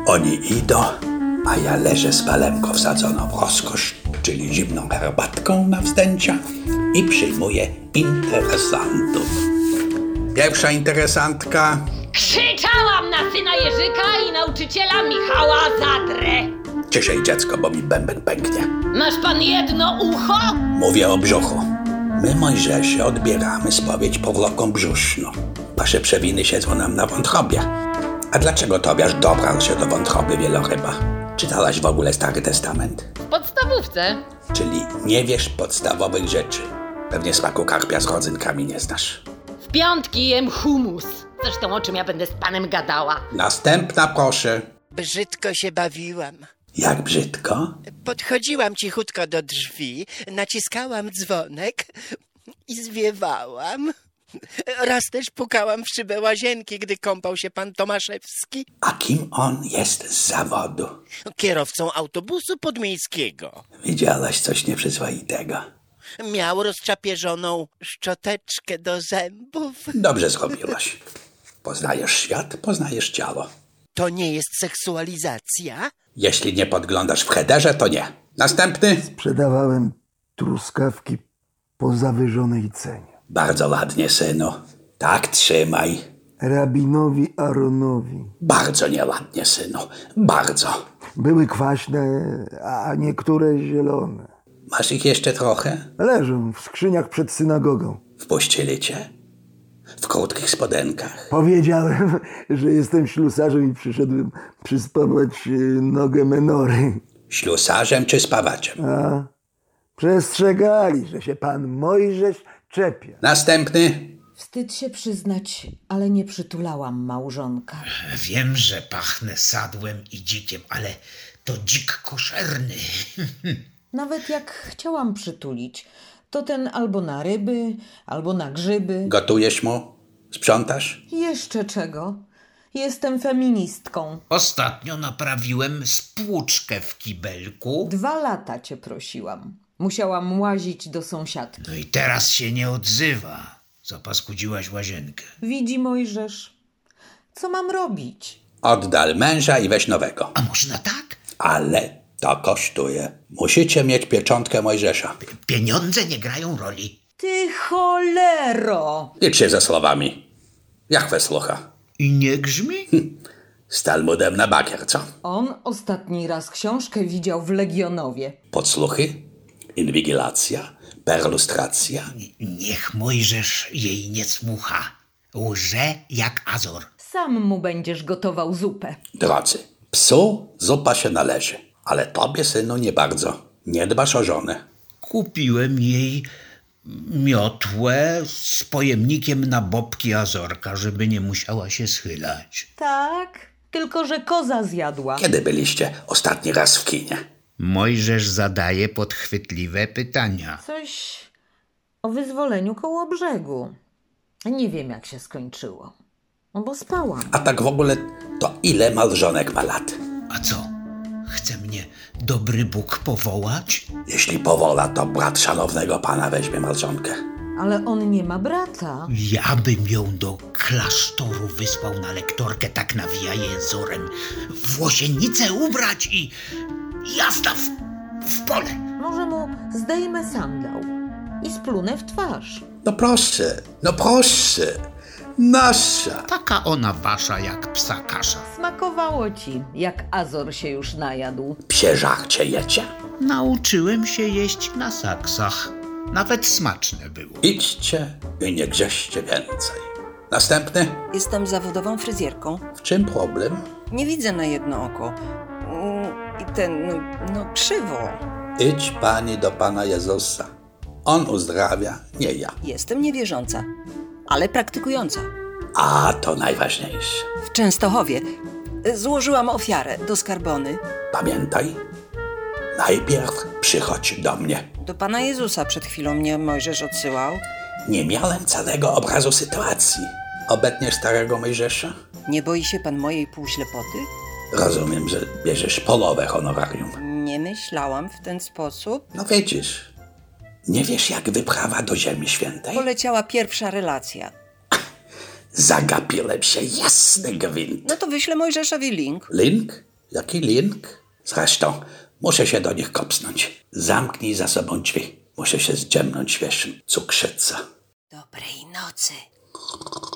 Oni idą, a ja leżę z palemką wsadzoną w rozkosz, czyli zimną herbatką na wzdęcia i przyjmuję interesantów. Pierwsza interesantka. Krzyczałam na syna Jerzyka i nauczyciela Michała Zadrę. Ciszej, dziecko, bo mi bęben pęknie. Masz pan jedno ucho? Mówię o brzuchu. My, Mojżesie, odbieramy spowiedź powłoką brzuszną. Wasze przewiny siedzą nam na wątrobie. A dlaczego Tobiasz dobrał się do wątroby wieloryba? Czytałaś w ogóle Stary Testament? W podstawówce. Czyli nie wiesz podstawowych rzeczy. Pewnie smaku karpia z rodzynkami nie znasz. W piątki jem humus. Zresztą o czym ja będę z panem gadała? Następna, proszę. Brzydko się bawiłam. Jak brzydko? Podchodziłam cichutko do drzwi, naciskałam dzwonek i zwiewałam. Raz też pukałam w szybę łazienki, gdy kąpał się pan Tomaszewski. A kim on jest z zawodu? Kierowcą autobusu podmiejskiego. Widziałaś coś nieprzyzwoitego. Miał rozczapieżoną szczoteczkę do zębów. Dobrze zrobiłaś. Poznajesz świat, poznajesz ciało. To nie jest seksualizacja? Jeśli nie podglądasz w headerze, to nie. Następny? Sprzedawałem truskawki po zawyżonej cenie. Bardzo ładnie, synu. Tak trzymaj. Rabinowi Aaronowi. Bardzo nieładnie, synu. Bardzo. Były kwaśne, a niektóre zielone. Masz ich jeszcze trochę? Leżą w skrzyniach przed synagogą. Wpuścili cię? W krótkich spodenkach. Powiedziałem, że jestem ślusarzem i przyszedłem przyspawać nogę menory. Ślusarzem czy spawaczem? A przestrzegali, że się pan Mojżesz czepia. Następny? Wstyd się przyznać, ale nie przytulałam małżonka. Wiem, że pachnę sadłem i dzikiem, ale to dzik koszerny. Nawet jak chciałam przytulić, to ten albo na ryby, albo na grzyby. Gotujesz mu? Sprzątasz? Jeszcze czego? Jestem feministką. Ostatnio naprawiłem spłuczkę w kibelku. 2 lata cię prosiłam. Musiałam łazić do sąsiadki. No i teraz się nie odzywa. Zapaskudziłaś łazienkę. Widzi Mojżesz. Co mam robić? Oddal męża i weź nowego. A można tak? Ale to kosztuje. Musicie mieć pieczątkę Mojżesza. Pieniądze nie grają roli. Ty cholero! Licz się ze słowami. Jachwę słucha. I nie grzmi? Z Talmudem na bakier, co? On ostatni raz książkę widział w Legionowie. Podsłuchy? Inwigilacja? Perlustracja? Niech Mojżesz jej nie słucha. Łże jak Azor. Sam mu będziesz gotował zupę. Drodzy, psu zupa się należy, ale tobie, synu, nie bardzo. Nie dbasz o żonę. Kupiłem jej miotłę z pojemnikiem na bobki Azorka, żeby nie musiała się schylać. Tak, tylko że koza zjadła. Kiedy byliście ostatni raz w kinie? Mojżesz zadaje podchwytliwe pytania. Coś o wyzwoleniu koło brzegu. Nie wiem, jak się skończyło. No bo spałam. A tak w ogóle, to ile małżonek ma lat? A co? Chce mnie dobry Bóg powołać? Jeśli powola, to brat szanownego pana weźmie małżonkę. Ale on nie ma brata. Ja bym ją do klasztoru wysłał na lektorkę, tak nawija jęzorem. Włosienicę ubrać i jazda w pole. Może mu zdejmę sandał i splunę w twarz. No proszę. Nasza. Taka ona wasza jak psa kasza. Smakowało ci, jak Azor się już najadł. Psie żarcie jecie? Nauczyłem się jeść na saksach. Nawet smaczne było. Idźcie i nie grzeście więcej. Następny? Jestem zawodową fryzjerką. W czym problem? Nie widzę na jedno oko. I krzywo. Idź pani do Pana Jezusa. On uzdrawia, nie ja. Jestem niewierząca, ale praktykująca. A to najważniejsze. W Częstochowie złożyłam ofiarę do skarbony. Pamiętaj, najpierw przychodź do mnie. Do Pana Jezusa przed chwilą mnie Mojżesz odsyłał. Nie miałem całego obrazu sytuacji. Obetniesz starego Mojżesza? Nie boi się pan mojej półślepoty? Rozumiem, że bierzesz połowę honorarium. Nie myślałam w ten sposób. No widzisz, nie wiesz jak wyprawa do Ziemi Świętej? Poleciała pierwsza relacja. Zagapiłem się, jasny gwint. No to wyślę Mojżeszowi link. Link? Jaki link? Zresztą muszę się do nich kopsnąć. Zamknij za sobą drzwi. Muszę się zdziemnąć, wiesz, cukrzyca. Dobrej nocy.